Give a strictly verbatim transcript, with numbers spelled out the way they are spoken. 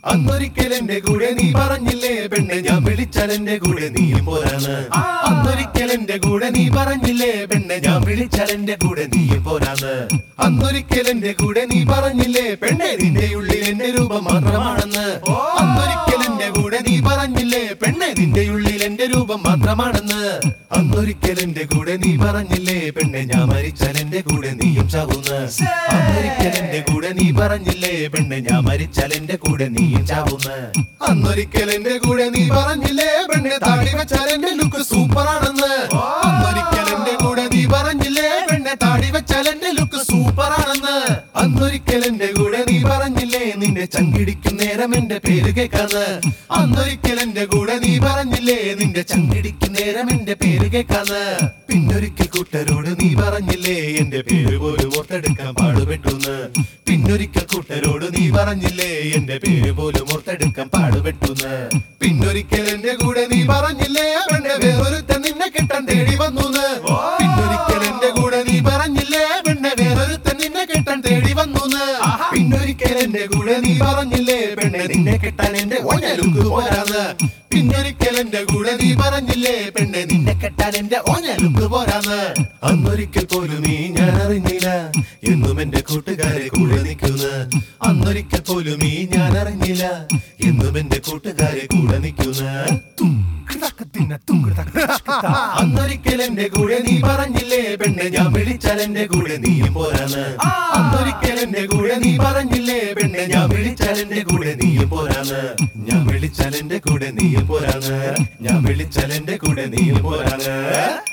അന്നൊരിക്കൽ എന്റെ കൂടെ നീ പറഞ്ഞില്ലേ പെണ്ണെ ഞാൻ വിളിച്ചാൽ എന്റെ കൂടെ നീയും പോരാന്ന്. അന്നൊരിക്കൽ എന്റെ കൂടെ നീ പറഞ്ഞില്ലേ പെണ്ണെ ഞാൻ വിളിച്ചാൽ എന്റെ കൂടെ നീയും പോരാന്ന്. അന്നൊരിക്കൽ എന്റെ കൂടെ നീ പറഞ്ഞില്ലേ പെണ്ണെ നിന്റെ ഉള്ളിൽ എന്റെ രൂപം മാത്രമാണെന്ന്. അന്നൊരിക്കൽ എന്റെ കൂടെ നീ പറഞ്ഞില്ലേ പെണ്ണെ നിന്റെ ഉള്ളിൽ എന്റെ രൂപം മാത്രമാണെന്ന്. അന്നൊരിക്കൽ എന്റെ കൂടെ നീ പറഞ്ഞില്ലേ പെണ്ണെ ഞാൻ മരിച്ചാൽ എന്റെ കൂടെ നീയും ചാവുന്ന്. അന്നൊരിക്കൽ എന്റെ കൂടെ നീ പറഞ്ഞില്ലേ പെണ്ണെ ഞാൻ മരിച്ചാൽ എന്റെ കൂടെ നീയും ചാവുന്ന്. അന്നൊരിക്കൽ എന്റെ കൂടെ നീ പറഞ്ഞില്ലേ പെണ്ണെ താടി വെച്ചാൽ എന്റെ ലുക്ക് സൂപ്പറാണെന്ന്. അന്നൊരിക്കൽ എന്റെ കൂടെ നീ പറഞ്ഞില്ലേ പെണ്ണെ താടി വെച്ചാൽ എന്റെ ലുക്ക് സൂപ്പറാണെന്ന്. അന്നൊരിക്കൽ എന്റെ കൂടെ നീ പറഞ്ഞില്ലേ നിന്റെ ചങ്കിടിക്കും നേരം എന്റെ പേര് കേൾക്കാന്ന്. അന്നൊരിക്കൽ എന്റെ കൂടെ നീ പറഞ്ഞില്ലേ നിന്റെ ചങ്കിടിക്കും നേരം എന്റെ പേര് കേൾക്കാന്ന്. പിന്നൊരിക്കൽ കൂട്ടരോട് നീ പറഞ്ഞില്ലേ എന്റെ പേര് പോലും ഓർത്തെടുക്കാൻ പാടുപെട്ടുന്ന്. പിന്നൊരിക്കൽ കൂട്ടരോട് നീ പറഞ്ഞില്ലേ എന്റെ പേര് പോലും ഓർത്തെടുക്കാൻ പാടുപെട്ടുന്ന്. പിന്നൊരിക്കൽ എന്റെ കൂടെ നീ പറഞ്ഞില്ലേ പെണ്ണെ വേറൊരുത്തൻ നിന്നെ കെട്ടാൻ തേടി വന്നുന്ന്. പിന്നൊരിക്കൽ എന്റെ കൂടെ നീ പറഞ്ഞില്ലേ പെണ്ണെ വേറൊരുത്തൻ നിന്നെ കെട്ടാൻ തേടി വന്നുന്ന്. പിന്നൊരിക്കൽ എന്റെ കൂടെ നീ പറഞ്ഞില്ലേ പെണ്ണെ നിന്നെ കെട്ടാൻ എന്റെ ഓഞ്ഞലുക്ക് പോരാന്ന്. പിന്നൊരിക്കൽ എന്റെ കൂടെ നീ പറഞ്ഞില്ലേ പെണ്ണെ നിന്നെ കെട്ടാൻ എന്റെ ഓഞ്ഞലുക്ക് പോരാന്ന്. അന്നൊരിക്കൽ പോലും നീ ഞാൻ അറിഞ്ഞില്ല എന്നും എന്റെ കൂട്ടുകാരെ കൂടെ നിൽക്കുന്നു. അന്നൊരിക്കൽ പോലും നീ ഞാൻ അറിഞ്ഞില്ല എന്നും എന്റെ കൂട്ടുകാരെ കൂടെ നിൽക്കുന്നു. അന്നൊരിക്കൽ എന്റെ കൂടെ നീ പറഞ്ഞില്ലേ പെണ്ണെ ഞാൻ വിളിച്ചാൽ എന്റെ കൂടെ നീയും പോരാന്ന്. അന്നൊരിക്കൽ എന്റെ കൂടെ നീ പറഞ്ഞില്ലേ പെണ്ണെ ഞാൻ വിളിച്ചാൽ എന്റെ കൂടെ നീയും പോരാന്ന്. ഞാൻ വിളിച്ചാൽ എന്റെ കൂടെ നീയും പോരാന്ന്. ഞാൻ വിളിച്ചാൽ എന്റെ കൂടെ നീയും പോരാന്ന്.